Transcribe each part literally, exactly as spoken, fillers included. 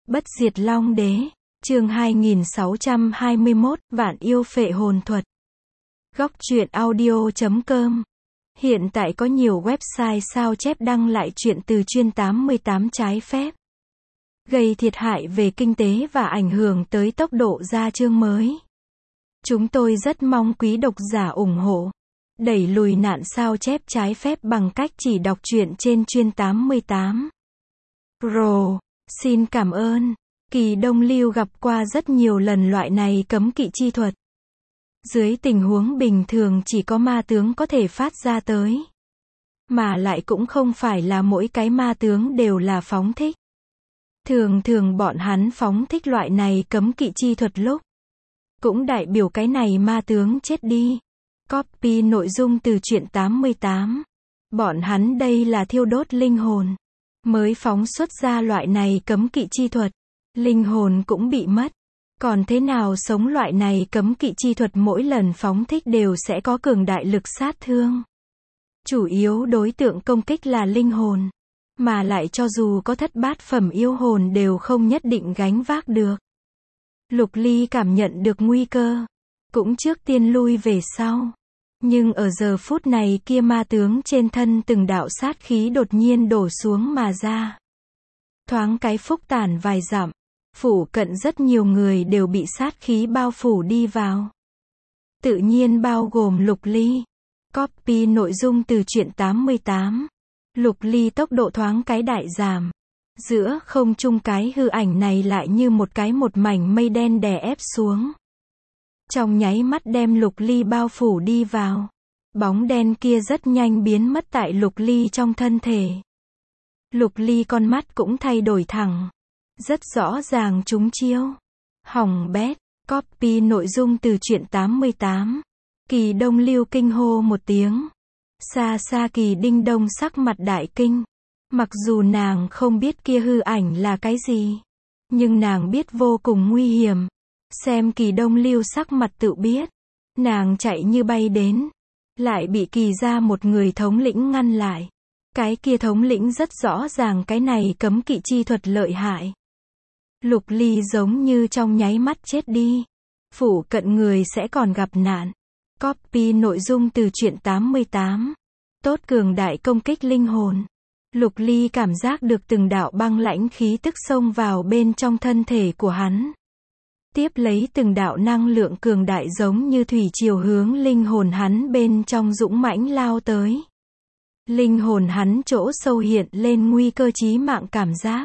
Bất diệt Long Đế, chương hai nghìn sáu trăm hai mươi mốt, Vạn yêu phệ hồn thuật. Góc truyện audio chấm com. Hiện tại có nhiều website sao chép đăng lại truyện từ chuyên tám mươi tám trái phép, gây thiệt hại về kinh tế và ảnh hưởng tới tốc độ ra chương mới. Chúng tôi rất mong quý độc giả ủng hộ, đẩy lùi nạn sao chép trái phép bằng cách chỉ đọc truyện trên chuyên tám mươi tám. Pro, xin cảm ơn. Kỳ Đông Lưu gặp qua rất nhiều lần loại này cấm kỵ chi thuật. Dưới tình huống bình thường chỉ có ma tướng có thể phát ra tới. Mà lại cũng không phải là mỗi cái ma tướng đều là phóng thích. Thường thường bọn hắn phóng thích loại này cấm kỵ chi thuật lúc, cũng đại biểu cái này ma tướng chết đi. Copy nội dung từ truyện tám mươi tám. Bọn hắn đây là thiêu đốt linh hồn, mới phóng xuất ra loại này cấm kỵ chi thuật. Linh hồn cũng bị mất. Còn thế nào sống loại này cấm kỵ chi thuật mỗi lần phóng thích đều sẽ có cường đại lực sát thương. Chủ yếu đối tượng công kích là linh hồn. Mà lại cho dù có thất bát phẩm yêu hồn đều không nhất định gánh vác được. Lục Ly cảm nhận được nguy cơ, cũng trước tiên lui về sau. Nhưng ở giờ phút này kia ma tướng trên thân từng đạo sát khí đột nhiên đổ xuống mà ra. Thoáng cái phúc tản vài dặm, phủ cận rất nhiều người đều bị sát khí bao phủ đi vào. Tự nhiên bao gồm Lục Ly. Copy nội dung từ truyện tám mươi tám. Lục Ly tốc độ thoáng cái đại giảm. Giữa không trung cái hư ảnh này lại như một cái một mảnh mây đen đè ép xuống. Trong nháy mắt đem Lục Ly bao phủ đi vào. Bóng đen kia rất nhanh biến mất tại Lục Ly trong thân thể. Lục Ly con mắt cũng thay đổi thẳng. Rất rõ ràng trúng chiêu. Hỏng bét. Copy nội dung từ truyện tám mươi tám. Kỳ Đông Lưu kinh hô một tiếng. Xa xa Kỳ Đinh Đông sắc mặt đại kinh. Mặc dù nàng không biết kia hư ảnh là cái gì, nhưng nàng biết vô cùng nguy hiểm. Xem Kỳ Đông Lưu sắc mặt tự biết. Nàng chạy như bay đến, lại bị Kỳ ra một người thống lĩnh ngăn lại. Cái kia thống lĩnh rất rõ ràng cái này cấm kỵ chi thuật lợi hại. Lục Ly giống như trong nháy mắt chết đi. Phủ cận người sẽ còn gặp nạn. Copy nội dung từ truyện tám mươi tám. Tốt cường đại công kích linh hồn. Lục Ly cảm giác được từng đạo băng lãnh khí tức xông vào bên trong thân thể của hắn. Tiếp lấy từng đạo năng lượng cường đại giống như thủy triều hướng linh hồn hắn bên trong dũng mãnh lao tới. Linh hồn hắn chỗ sâu hiện lên nguy cơ chí mạng cảm giác.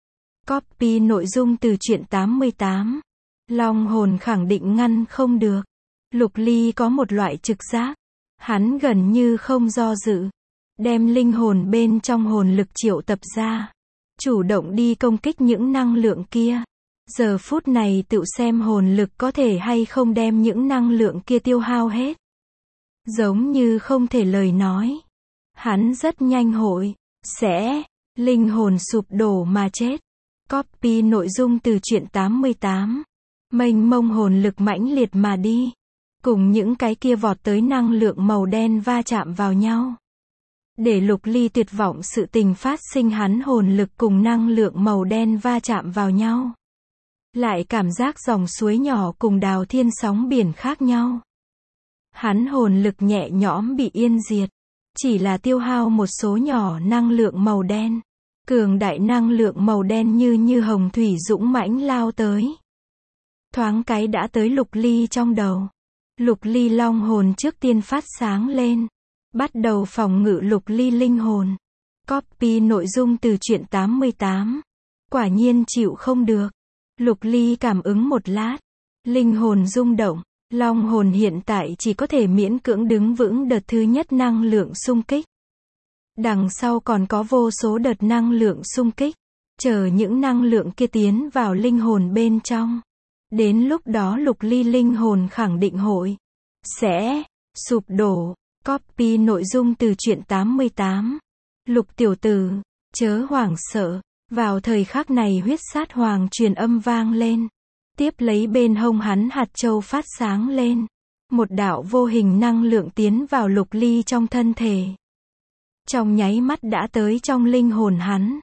Copy nội dung từ truyện tám mươi tám. Long hồn khẳng định ngăn không được. Lục Ly có một loại trực giác. Hắn gần như không do dự, đem linh hồn bên trong hồn lực triệu tập ra, chủ động đi công kích những năng lượng kia. Giờ phút này tự xem hồn lực có thể hay không đem những năng lượng kia tiêu hao hết. Giống như không thể lời nói. Hắn rất nhanh hội, sẽ, linh hồn sụp đổ mà chết. Copy nội dung từ truyện tám mươi tám. Mênh mông hồn lực mãnh liệt mà đi. Cùng những cái kia vọt tới năng lượng màu đen va chạm vào nhau. Để Lục Ly tuyệt vọng sự tình phát sinh, hắn hồn lực cùng năng lượng màu đen va chạm vào nhau. Lại cảm giác dòng suối nhỏ cùng đào thiên sóng biển khác nhau. Hắn hồn lực nhẹ nhõm bị yên diệt. Chỉ là tiêu hao một số nhỏ năng lượng màu đen. Cường đại năng lượng màu đen như như hồng thủy dũng mãnh lao tới. Thoáng cái đã tới Lục Ly trong đầu. Lục Ly long hồn trước tiên phát sáng lên. Bắt đầu phòng ngự Lục Ly linh hồn. Copy nội dung từ truyện tám mươi tám. Quả nhiên chịu không được. Lục Ly cảm ứng một lát. Linh hồn rung động. Long hồn hiện tại chỉ có thể miễn cưỡng đứng vững đợt thứ nhất năng lượng xung kích. Đằng sau còn có vô số đợt năng lượng xung kích. Chờ những năng lượng kia tiến vào linh hồn bên trong. Đến lúc đó Lục Ly linh hồn khẳng định hội, sẽ, sụp đổ. Copy nội dung từ truyện tám mươi tám. Lục tiểu tử, chớ hoảng sợ. Vào thời khắc này huyết sát hoàng truyền âm vang lên. Tiếp lấy bên hông hắn hạt châu phát sáng lên. Một đạo vô hình năng lượng tiến vào Lục Ly trong thân thể. Trong nháy mắt đã tới trong linh hồn hắn.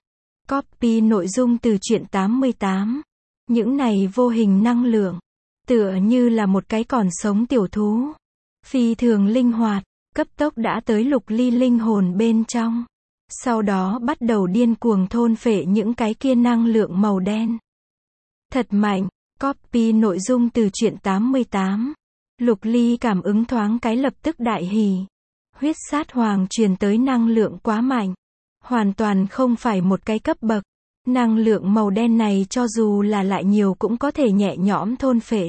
Copy nội dung từ truyện tám mươi tám. Những này vô hình năng lượng, tựa như là một cái còn sống tiểu thú. Phi thường linh hoạt, cấp tốc đã tới Lục Ly linh hồn bên trong. Sau đó bắt đầu điên cuồng thôn phệ những cái kia năng lượng màu đen. Thật mạnh, copy nội dung từ truyện tám mươi tám. Lục Ly cảm ứng thoáng cái lập tức đại hỉ. Huyết sát hoàng truyền tới năng lượng quá mạnh. Hoàn toàn không phải một cái cấp bậc. Năng lượng màu đen này cho dù là lại nhiều cũng có thể nhẹ nhõm thôn phệ.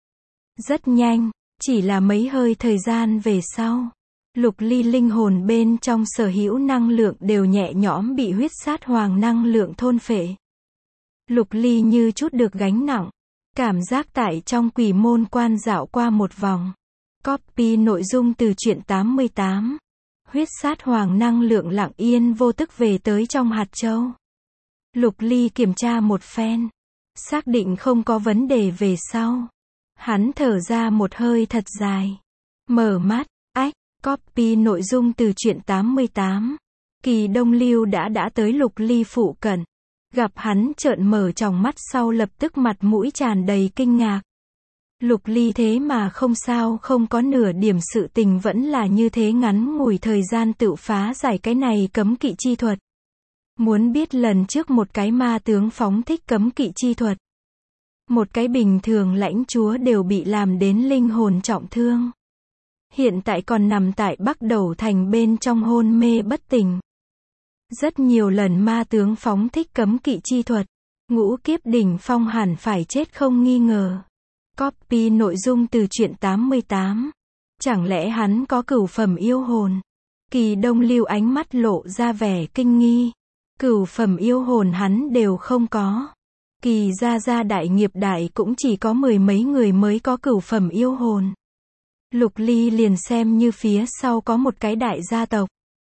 Rất nhanh, chỉ là mấy hơi thời gian về sau. Lục Ly linh hồn bên trong sở hữu năng lượng đều nhẹ nhõm bị huyết sát hoàng năng lượng thôn phệ. Lục Ly như chút được gánh nặng. Cảm giác tại trong quỷ môn quan dạo qua một vòng. Copy nội dung từ truyện tám mươi tám. Huyết sát hoàng năng lượng lặng yên vô tức về tới trong hạt châu. Lục Ly kiểm tra một phen. Xác định không có vấn đề về sau. Hắn thở ra một hơi thật dài. Mở mắt, ách, copy nội dung từ truyện tám mươi tám. Kỳ Đông Lưu đã đã tới Lục Ly phụ cận. Gặp hắn trợn mở tròng mắt sau lập tức mặt mũi tràn đầy kinh ngạc. Lục Ly thế mà không sao không có nửa điểm sự tình vẫn là như thế ngắn ngủi thời gian tự phá giải cái này cấm kỵ chi thuật. Muốn biết lần trước một cái ma tướng phóng thích cấm kỵ chi thuật. Một cái bình thường lãnh chúa đều bị làm đến linh hồn trọng thương. Hiện tại còn nằm tại Bắc Đầu Thành bên trong hôn mê bất tỉnh. Rất nhiều lần ma tướng phóng thích cấm kỵ chi thuật. Ngũ kiếp đỉnh phong hẳn phải chết không nghi ngờ. Copy nội dung từ truyện tám mươi tám. Chẳng lẽ hắn có cửu phẩm yêu hồn? Kỳ Đông Lưu ánh mắt lộ ra vẻ kinh nghi. Cửu phẩm yêu hồn hắn đều không có. Kỳ gia gia đại nghiệp đại cũng chỉ có mười mấy người mới có cửu phẩm yêu hồn. Lục Ly liền xem như phía sau có một cái đại gia tộc.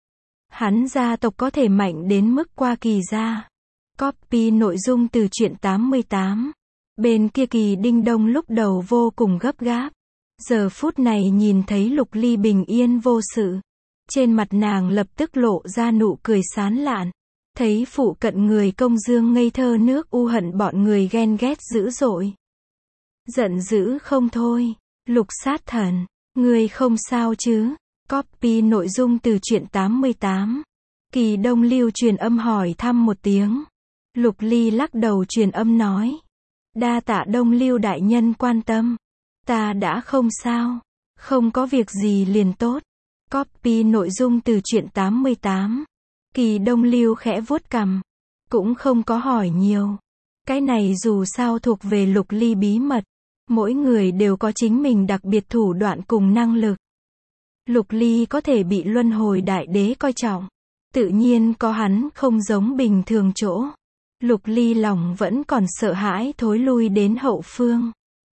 Hắn gia tộc có thể mạnh đến mức qua Kỳ gia. Copy nội dung từ truyện tám mươi tám. Bên kia Kỳ Đinh Đông lúc đầu vô cùng gấp gáp. Giờ phút này nhìn thấy Lục Ly bình yên vô sự. Trên mặt nàng lập tức lộ ra nụ cười sán lạn. Thấy phụ cận người công dương ngây thơ nước u hận bọn người ghen ghét dữ dội. Giận dữ không thôi. Lục sát thần, ngươi không sao chứ? Copy nội dung từ truyện tám mươi tám. Kỳ Đông Lưu truyền âm hỏi thăm một tiếng. Lục Ly lắc đầu truyền âm nói. Đa tạ Đông Lưu đại nhân quan tâm. Ta đã không sao. Không có việc gì liền tốt. Copy nội dung từ truyện tám mươi tám. Kỳ Đông Lưu khẽ vuốt cằm. Cũng không có hỏi nhiều. Cái này dù sao thuộc về Lục Ly bí mật. Mỗi người đều có chính mình đặc biệt thủ đoạn cùng năng lực. Lục Ly có thể bị luân hồi đại đế coi trọng. Tự nhiên có hắn không giống bình thường chỗ. Lục Ly lòng vẫn còn sợ hãi thối lui đến hậu phương.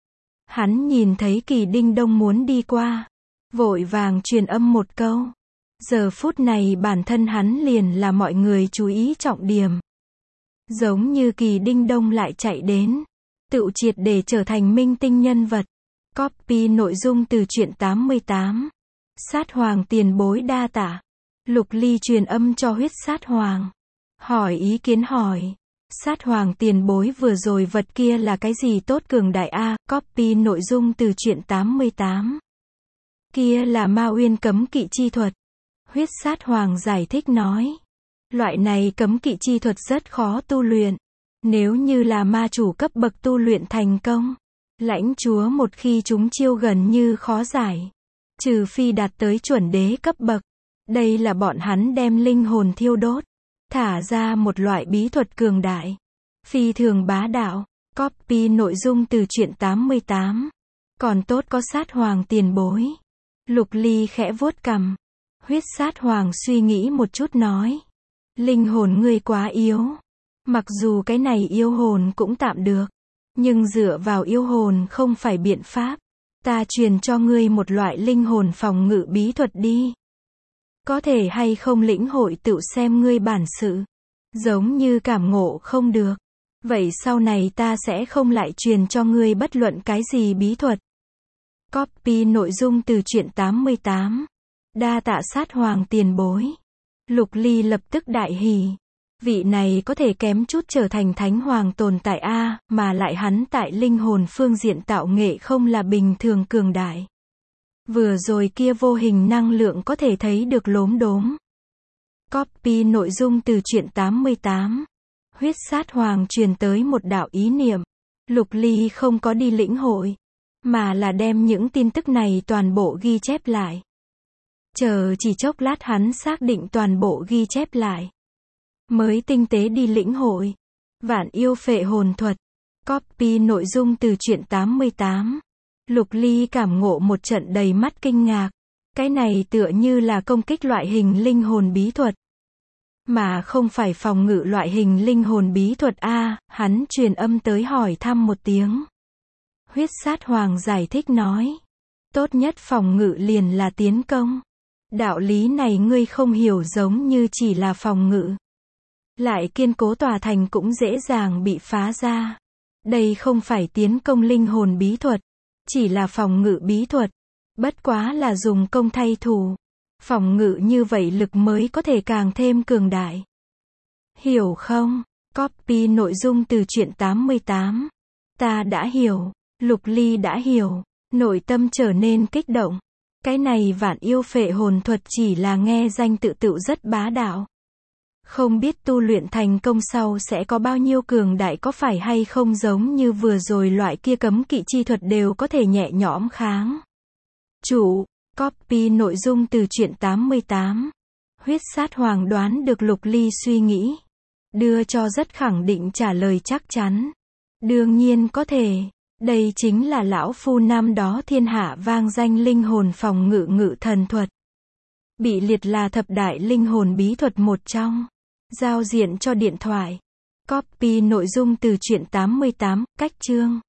Hắn nhìn thấy Kỳ Đinh Đông muốn đi qua. Vội vàng truyền âm một câu. Giờ phút này bản thân hắn liền là mọi người chú ý trọng điểm. Giống như Kỳ Đinh Đông lại chạy đến. Tự triệt để trở thành minh tinh nhân vật. Copy nội dung từ truyện tám mươi tám. Sát hoàng tiền bối đa tạ. Lục Ly truyền âm cho huyết sát hoàng. Hỏi ý kiến hỏi. Sát hoàng tiền bối vừa rồi vật kia là cái gì tốt cường đại a? Copy nội dung từ truyện tám mươi tám. Kia là Ma Uyên cấm kỵ chi thuật. Huyết sát hoàng giải thích nói. Loại này cấm kỵ chi thuật rất khó tu luyện. Nếu như là ma chủ cấp bậc tu luyện thành công. Lãnh chúa một khi chúng chiêu gần như khó giải. Trừ phi đạt tới chuẩn đế cấp bậc. Đây là bọn hắn đem linh hồn thiêu đốt. Thả ra một loại bí thuật cường đại. Phi thường bá đạo. Copy nội dung từ truyện tám mươi tám. Còn tốt có sát hoàng tiền bối. Lục Ly khẽ vuốt cằm. Huyết sát hoàng suy nghĩ một chút nói. Linh hồn ngươi quá yếu. Mặc dù cái này yêu hồn cũng tạm được. Nhưng dựa vào yêu hồn không phải biện pháp. Ta truyền cho ngươi một loại linh hồn phòng ngự bí thuật đi. Có thể hay không lĩnh hội tự xem ngươi bản sự. Giống như cảm ngộ không được. Vậy sau này ta sẽ không lại truyền cho ngươi bất luận cái gì bí thuật. Copy nội dung từ truyện tám mươi tám. Đa tạ sát hoàng tiền bối. Lục Ly lập tức đại hỉ. Vị này có thể kém chút trở thành thánh hoàng tồn tại a, mà lại hắn tại linh hồn phương diện tạo nghệ không là bình thường cường đại. Vừa rồi kia vô hình năng lượng có thể thấy được lốm đốm. Copy nội dung từ truyện tám mươi tám. Huyết sát hoàng truyền tới một đạo ý niệm. Lục Ly không có đi lĩnh hội, mà là đem những tin tức này toàn bộ ghi chép lại. Chờ chỉ chốc lát hắn xác định toàn bộ ghi chép lại, mới tinh tế đi lĩnh hội. Vạn yêu phệ hồn thuật. Copy nội dung từ truyện tám mươi tám. Lục Ly cảm ngộ một trận đầy mắt kinh ngạc. Cái này tựa như là công kích loại hình linh hồn bí thuật, mà không phải phòng ngự loại hình linh hồn bí thuật a. Hắn truyền âm tới hỏi thăm một tiếng. Huyết sát hoàng giải thích nói, tốt nhất phòng ngự liền là tiến công. Đạo lý này ngươi không hiểu, giống như chỉ là phòng ngự, lại kiên cố tòa thành cũng dễ dàng bị phá ra. Đây không phải tiến công linh hồn bí thuật, chỉ là phòng ngự bí thuật. Bất quá là dùng công thay thủ. Phòng ngự như vậy lực mới có thể càng thêm cường đại. Hiểu không? Copy nội dung từ truyện tám mươi tám. Ta đã hiểu. Lục Ly đã hiểu. Nội tâm trở nên kích động. Cái này vạn yêu phệ hồn thuật chỉ là nghe danh tự tự rất bá đạo. Không biết tu luyện thành công sau sẽ có bao nhiêu cường đại, có phải hay không giống như vừa rồi loại kia cấm kỵ chi thuật đều có thể nhẹ nhõm kháng. Chủ. Copy nội dung từ truyện tám mươi tám. Huyết sát hoàng đoán được Lục Ly suy nghĩ, đưa cho rất khẳng định trả lời chắc chắn. Đương nhiên có thể. Đây chính là lão phu năm đó thiên hạ vang danh linh hồn phòng ngự ngự thần thuật. Bị liệt là thập đại linh hồn bí thuật một trong. Giao diện cho điện thoại. Copy nội dung từ truyện tám mươi tám, cách chương.